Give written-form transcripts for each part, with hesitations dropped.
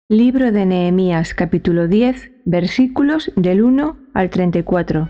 Libro de Nehemías, capítulo 10, versículos del 1 al 34.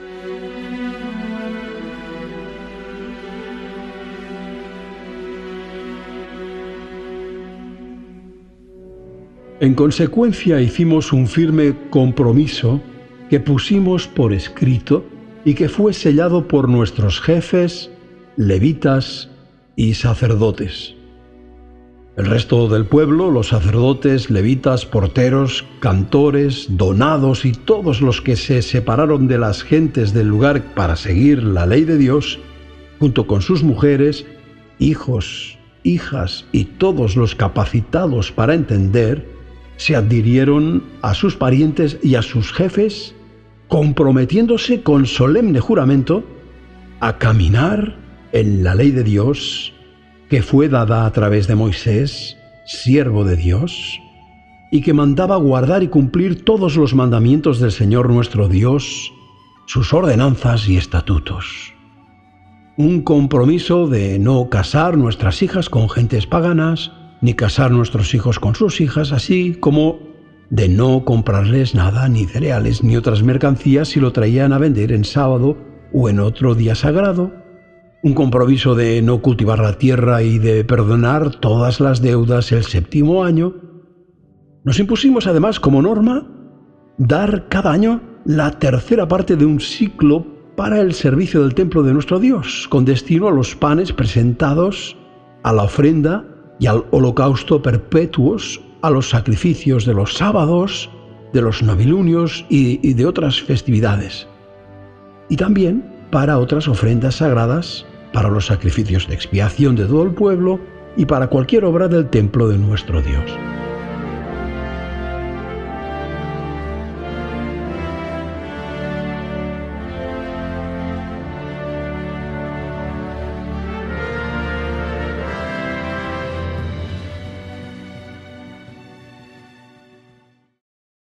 En consecuencia, hicimos un firme compromiso que pusimos por escrito y que fue sellado por nuestros jefes, levitas y sacerdotes. El resto del pueblo, los sacerdotes, levitas, porteros, cantores, donados y todos los que se separaron de las gentes del lugar para seguir la ley de Dios, junto con sus mujeres, hijos, hijas y todos los capacitados para entender, se adhirieron a sus parientes y a sus jefes, comprometiéndose con solemne juramento a caminar en la ley de Dios, que fue dada a través de Moisés, siervo de Dios, y que mandaba guardar y cumplir todos los mandamientos del Señor nuestro Dios, sus ordenanzas y estatutos. Un compromiso de no casar nuestras hijas con gentes paganas, ni casar nuestros hijos con sus hijas, así como de no comprarles nada, ni cereales, ni otras mercancías si lo traían a vender en sábado o en otro día sagrado. Un compromiso de no cultivar la tierra y de perdonar todas las deudas el 7º año. Nos impusimos además como norma dar cada año la 3ª parte de un ciclo para el servicio del templo de nuestro Dios, con destino a los panes presentados, a la ofrenda y al holocausto perpetuos, a los sacrificios de los sábados, de los novilunios y de otras festividades. Y también para otras ofrendas sagradas, para los sacrificios de expiación de todo el pueblo y para cualquier obra del templo de nuestro Dios.